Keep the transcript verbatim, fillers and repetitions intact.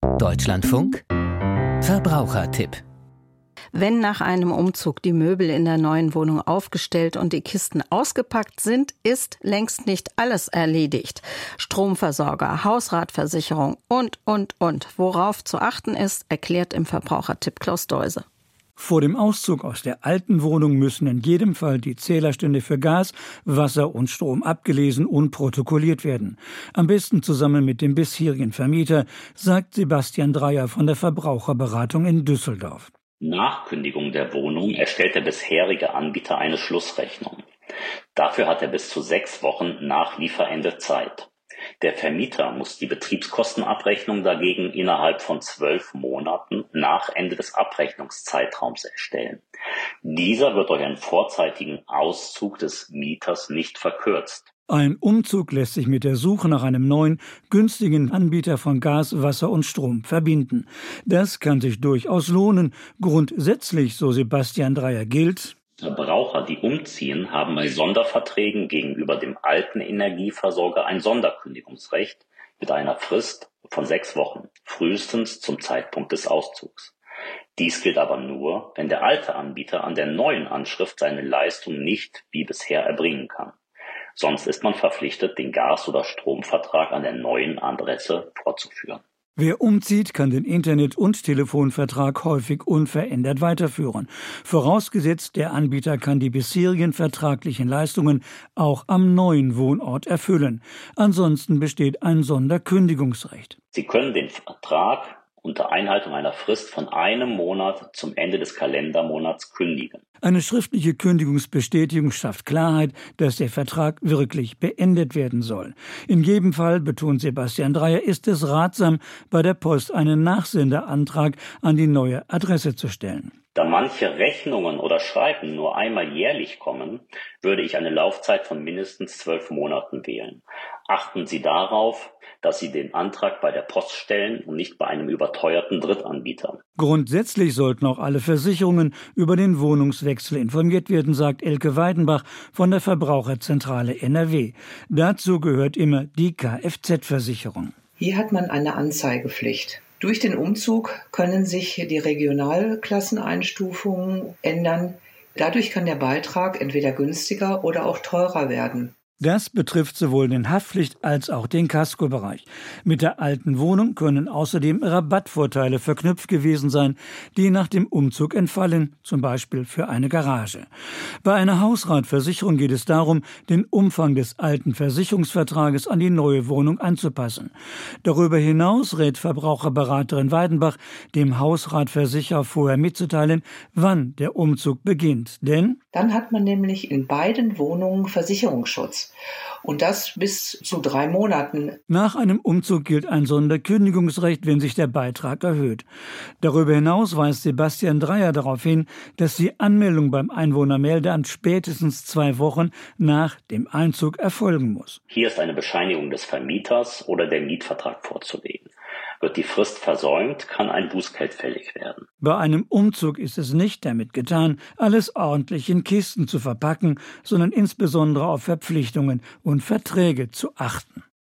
Deutschlandfunk Verbrauchertipp. Wenn nach einem Umzug die Möbel in der neuen Wohnung aufgestellt und die Kisten ausgepackt sind, ist längst nicht alles erledigt. Stromversorger, Hausratversicherung und, und, und. Worauf zu achten ist, erklärt im Verbrauchertipp Klaus Deuse. Vor dem Auszug aus der alten Wohnung müssen in jedem Fall die Zählerstände für Gas, Wasser und Strom abgelesen und protokolliert werden. Am besten zusammen mit dem bisherigen Vermieter, sagt Sebastian Dreyer von der Verbraucherberatung in Düsseldorf. Nach Kündigung der Wohnung erstellt der bisherige Anbieter eine Schlussrechnung. Dafür hat er bis zu sechs Wochen nach Lieferende Zeit. Der Vermieter muss die Betriebskostenabrechnung dagegen innerhalb von zwölf Monaten nach Ende des Abrechnungszeitraums erstellen. Dieser wird durch einen vorzeitigen Auszug des Mieters nicht verkürzt. Ein Umzug lässt sich mit der Suche nach einem neuen, günstigen Anbieter von Gas, Wasser und Strom verbinden. Das kann sich durchaus lohnen. Grundsätzlich, so Sebastian Dreyer, gilt: Verbraucher, die umziehen, haben bei Sonderverträgen gegenüber dem alten Energieversorger ein Sonderkündigungsrecht mit einer Frist von sechs Wochen, frühestens zum Zeitpunkt des Auszugs. Dies gilt aber nur, wenn der alte Anbieter an der neuen Anschrift seine Leistung nicht wie bisher erbringen kann. Sonst ist man verpflichtet, den Gas- oder Stromvertrag an der neuen Adresse fortzuführen. Wer umzieht, kann den Internet- und Telefonvertrag häufig unverändert weiterführen. Vorausgesetzt, der Anbieter kann die bisherigen vertraglichen Leistungen auch am neuen Wohnort erfüllen. Ansonsten besteht ein Sonderkündigungsrecht. Sie können den Vertrag unter Einhaltung einer Frist von einem Monat zum Ende des Kalendermonats kündigen. Eine schriftliche Kündigungsbestätigung schafft Klarheit, dass der Vertrag wirklich beendet werden soll. In jedem Fall, betont Sebastian Dreyer, ist es ratsam, bei der Post einen Nachsenderantrag an die neue Adresse zu stellen. Da manche Rechnungen oder Schreiben nur einmal jährlich kommen, würde ich eine Laufzeit von mindestens zwölf Monaten wählen. Achten Sie darauf, dass Sie den Antrag bei der Post stellen und nicht bei einem überteuerten Drittanbieter. Grundsätzlich sollten auch alle Versicherungen über den Wohnungswechsel informiert werden, sagt Elke Weidenbach von der Verbraucherzentrale N R W. Dazu gehört immer die Kfz-Versicherung. Hier hat man eine Anzeigepflicht. Durch den Umzug können sich die Regionalklasseneinstufungen ändern. Dadurch kann der Beitrag entweder günstiger oder auch teurer werden. Das betrifft sowohl den Haftpflicht- als auch den Kaskobereich. Mit der alten Wohnung können außerdem Rabattvorteile verknüpft gewesen sein, die nach dem Umzug entfallen, zum Beispiel für eine Garage. Bei einer Hausratversicherung geht es darum, den Umfang des alten Versicherungsvertrages an die neue Wohnung anzupassen. Darüber hinaus rät Verbraucherberaterin Weidenbach, dem Hausratversicherer vorher mitzuteilen, wann der Umzug beginnt. Denn dann hat man nämlich in beiden Wohnungen Versicherungsschutz. Und das bis zu drei Monaten. Nach einem Umzug gilt ein Sonderkündigungsrecht, wenn sich der Beitrag erhöht. Darüber hinaus weist Sebastian Dreyer darauf hin, dass die Anmeldung beim Einwohnermeldeamt spätestens zwei Wochen nach dem Einzug erfolgen muss. Hier ist eine Bescheinigung des Vermieters oder der Mietvertrag vorzulegen. Wird die Frist versäumt, kann ein Bußgeld fällig werden. Bei einem Umzug ist es nicht damit getan, alles ordentlich in Kisten zu verpacken, sondern insbesondere auf Verpflichtungen und Verträge zu achten.